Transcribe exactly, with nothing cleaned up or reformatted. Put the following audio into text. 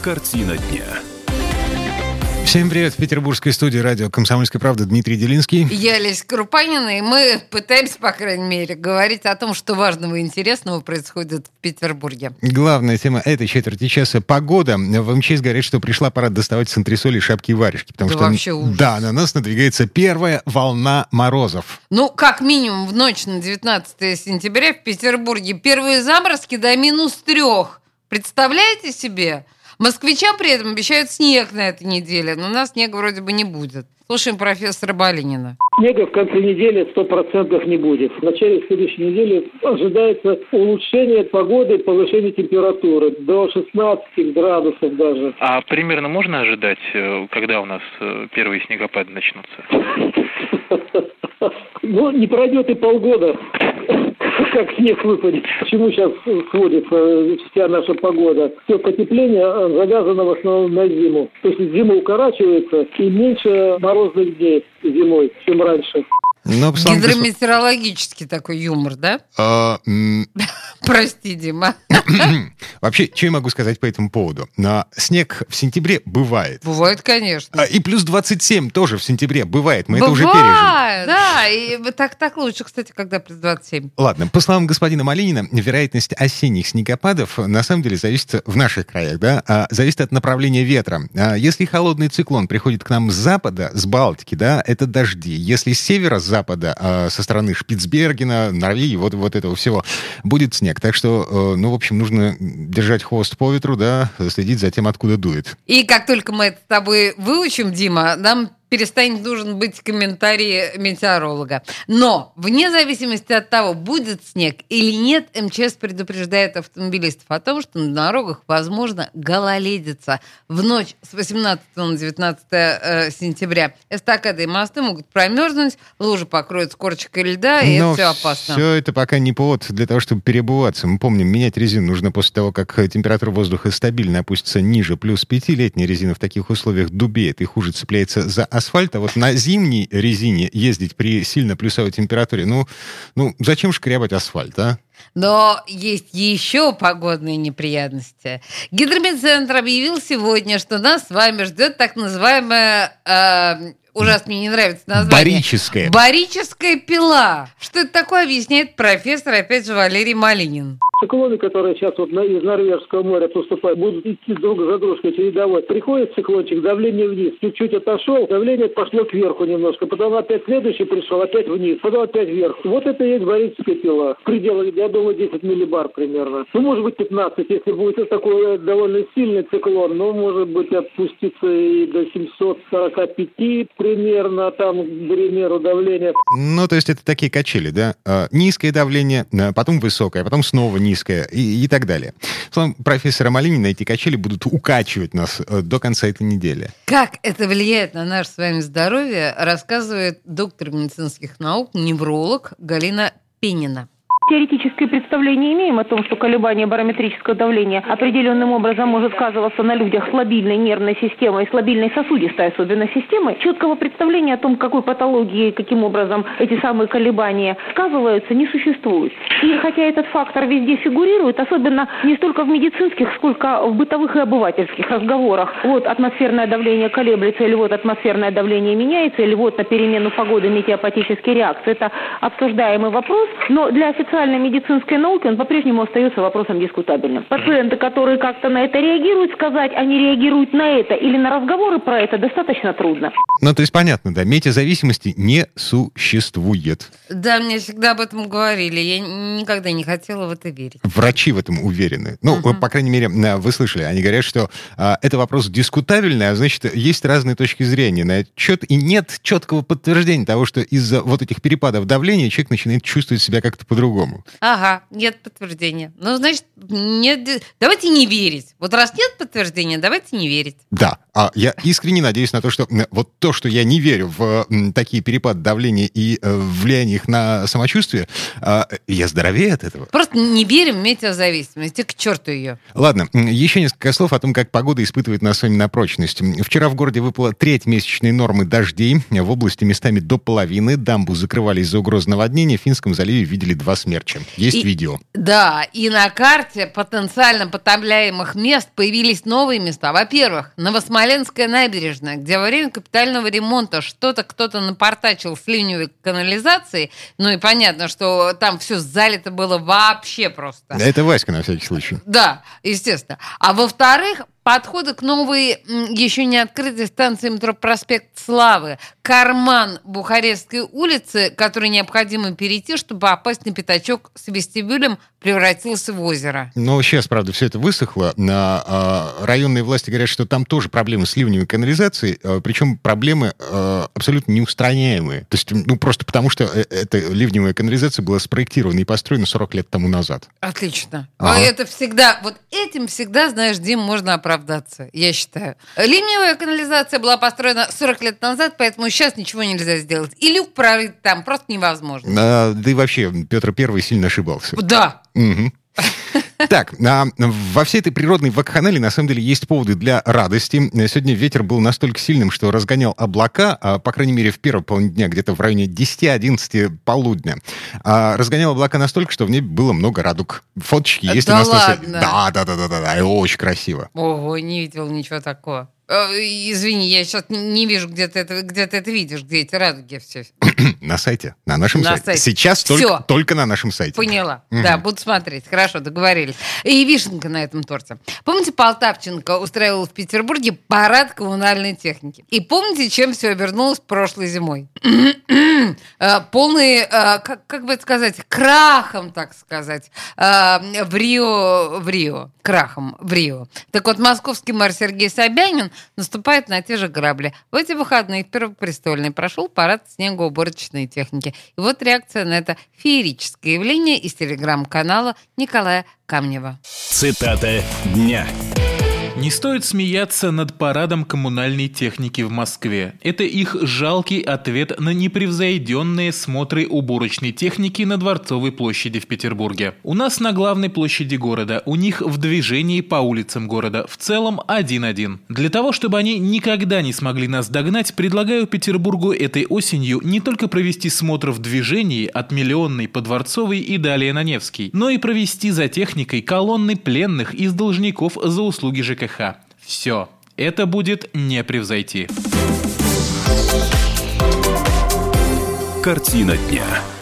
Картина дня. Всем привет. В петербургской студии радио «Комсомольская правда» Дмитрий Делинский. Я Леся Крупанина, и мы пытаемся, по крайней мере, говорить о том, что важного и интересного происходит в Петербурге. Главная тема этой четверти часа — погода. В МЧС говорят, что пришла пора доставать с антресолей шапки и варежки. Потому да что, вообще ужас. Да, на нас надвигается первая волна морозов. Ну, как минимум, в ночь на девятнадцатое сентября в Петербурге первые заморозки до минус трех. Представляете себе? Москвичам при этом обещают снег на этой неделе, но у нас снега вроде бы не будет. Слушаем профессора Балинина. Снега в конце недели сто процентов не будет. В начале следующей недели ожидается улучшение погоды, повышение температуры до шестнадцати градусов даже. А примерно можно ожидать, когда у нас первые снегопады начнутся? Ну, не пройдет и полгода, как снег выпадет. К чему сейчас сводится вся наша погода? Все потепление завязано в основном на зиму. То есть зима укорачивается и меньше морозных дней зимой, чем раньше. Но, Гидрометеорологический такой юмор, да? А, м- Прости, Дима. Вообще, что я могу сказать по этому поводу? Но снег в сентябре бывает. Бывает, конечно. А, и плюс двадцать семь тоже в сентябре бывает. Мы Бывает, это уже пережили. Да, и так, так лучше, кстати, когда плюс двадцать семь. Ладно, по словам господина Малинина, вероятность осенних снегопадов на самом деле зависит в наших краях, да, а, зависит от направления ветра. А, если холодный циклон приходит к нам с запада, с Балтики, да, это дожди. Если с севера, с запада, а, со стороны Шпицбергена, Норвегии, вот, вот этого всего, будет снег. Так что, ну, в общем, нужно держать хвост по ветру, да, следить за тем, откуда дует. И как только мы это с тобой выучим, Дима, нам перестанет нужен быть комментарий метеоролога. Но, вне зависимости от того, будет снег или нет, МЧС предупреждает автомобилистов о том, что на дорогах возможно гололедица. В ночь с восемнадцатого на девятнадцатое сентября эстакады и мосты могут промерзнуть, лужи покроют корочкой льда, и Но это все опасно. Все это пока не повод для того, чтобы переобуваться. Мы помним, менять резину нужно после того, как температура воздуха стабильно опустится ниже плюс пяти. Летняя резина в таких условиях дубеет и хуже цепляется за асфальт, а вот на зимней резине ездить при сильно плюсовой температуре, ну, ну зачем шкрябать асфальт, а? Но есть еще погодные неприятности. Гидрометцентр объявил сегодня, что нас с вами ждет так называемая... Э, ужасно мне не нравится название. Барическая. Барическая пила. Что это такое, объясняет профессор, опять же, Валерий Малинин. Циклоны, которые сейчас вот из Норвежского моря поступают, будут идти друг за дружкой чередовой. Приходит циклончик, давление вниз, чуть-чуть отошел, давление пошло кверху немножко, потом опять следующий пришел, опять вниз, потом опять вверх. Вот это и есть барическая пила. В пределах, я думаю, десять миллибар примерно. Ну, может быть, пятнадцать, если будет такой довольно сильный циклон, но, может быть, опуститься и до семьсот сорока пяти примерно, там, к примеру, давление. Ну, то есть это такие качели, да? Низкое давление, потом высокое, потом снова низкое. Низкая и, и так далее. Словом, профессора Малинина, эти качели будут укачивать нас до конца этой недели. Как это влияет на наше с вами здоровье, рассказывает доктор медицинских наук, невролог Галина Пенина. Теоретическое представление имеем о том, что колебание барометрического давления определенным образом может сказываться на людях с слабильной нервной системой и слабильной сосудистой особенно системой. Четкого представления о том, какой патологии, каким образом эти самые колебания сказываются, не существует. И хотя этот фактор везде фигурирует, особенно не столько в медицинских, сколько в бытовых и обывательских разговорах. Вот атмосферное давление колеблется, или вот атмосферное давление меняется, или вот на перемену погоды метеопатические реакции. Это обсуждаемый вопрос, но для официального медицинской науки он по-прежнему остается вопросом дискутабельным. Пациенты, которые как-то на это реагируют, сказать, они реагируют на это или на разговоры про это, достаточно трудно. Ну, то есть понятно, да, метеозависимости не существует. Да, мне всегда об этом говорили. Я никогда не хотела в это верить. Врачи в этом уверены. Ну, uh-huh. по крайней мере, вы слышали, они говорят, что а, это вопрос дискутабельный, а значит, есть разные точки зрения на этот счет, и нет четкого подтверждения того, что из-за вот этих перепадов давления человек начинает чувствовать себя как-то по-другому. Ага, нет подтверждения. Ну, значит, нет... давайте не верить. Вот раз нет подтверждения, давайте не верить. Да, а я искренне надеюсь на то, что вот то, что я не верю в такие перепады давления и влияние их на самочувствие, я здоровее от этого. Просто не верим в метеозависимость, и к черту ее. Ладно, еще несколько слов о том, как погода испытывает нас с вами на прочность. Вчера в городе выпала треть месячной нормы дождей. В области местами до половины. Дамбу закрывали из-за угрозы наводнения. В Финском заливе видели два смерти. смерча. Есть и, видео. Да, и на карте потенциально потопляемых мест появились новые места. Во-первых, Новосмоленская набережная, где во время капитального ремонта что-то кто-то напортачил с ливневой канализацией. Ну и понятно, что там все залито было вообще просто. Это Васька, на всякий случай. Да, естественно. А во-вторых, подходы к новой, еще не открытой станции метро «Проспект Славы», карман Бухарестской улицы, который необходимо перейти, чтобы попасть на пятачок с вестибюлем, превратился в озеро. Но сейчас, правда, все это высохло. А, а, районные власти говорят, что там тоже проблемы с ливневой канализацией, а, причем проблемы а, абсолютно неустраняемые. То есть, ну, просто потому, что эта ливневая канализация была спроектирована и построена сорок лет тому назад. Отлично. Ага. Это всегда, вот этим всегда, знаешь, Дим, можно оправдаться, я считаю. Ливневая канализация была построена сорок лет назад, поэтому сейчас ничего нельзя сделать. И люк прорыть там просто невозможно. А, да и вообще, Петр Первый сильно ошибался. Да. Угу. Так, а, во всей этой природной вакханалии на самом деле есть поводы для радости. Сегодня ветер был настолько сильным, что разгонял облака, а, по крайней мере, в первой половине дня, где-то в районе десять-одиннадцать полудня. А, разгонял облака настолько, что в небе было много радуг. Фоточки есть да у нас ладно? на сайте. Да, да, да, да, да, да, очень красиво. Ого, не видел ничего такого. Извини, я сейчас не вижу, где ты это, где ты это видишь, где эти радуги все. На сайте, на нашем на сайте. сайте. Сейчас только, только на нашем сайте. Поняла. Угу. Да, буду смотреть. Хорошо, договорились. И вишенка на этом торте. Помните, Полтавченко устраивал в Петербурге парад коммунальной техники? И помните, чем все обернулось прошлой зимой? Полный, как, как бы это сказать, крахом, так сказать, в Рио, в Рио. Крахом в Рио. Так вот, московский мэр Сергей Собянин наступает на те же грабли. В эти выходные в Первопрестольной прошел парад снегоуборочной техники. И вот реакция на это феерическое явление из телеграм-канала Николая Камнева. Цитата дня. Не стоит смеяться над парадом коммунальной техники в Москве. Это их жалкий ответ на непревзойденные смотры уборочной техники на Дворцовой площади в Петербурге. У нас на главной площади города, у них в движении по улицам города. В целом один-один. Для того, чтобы они никогда не смогли нас догнать, предлагаю Петербургу этой осенью не только провести смотр в движении от Миллионной по Дворцовой и далее на Невский, но и провести за техникой колонны пленных из должников за услуги ЖКХ. Все. Это будет не превзойти. Картина дня.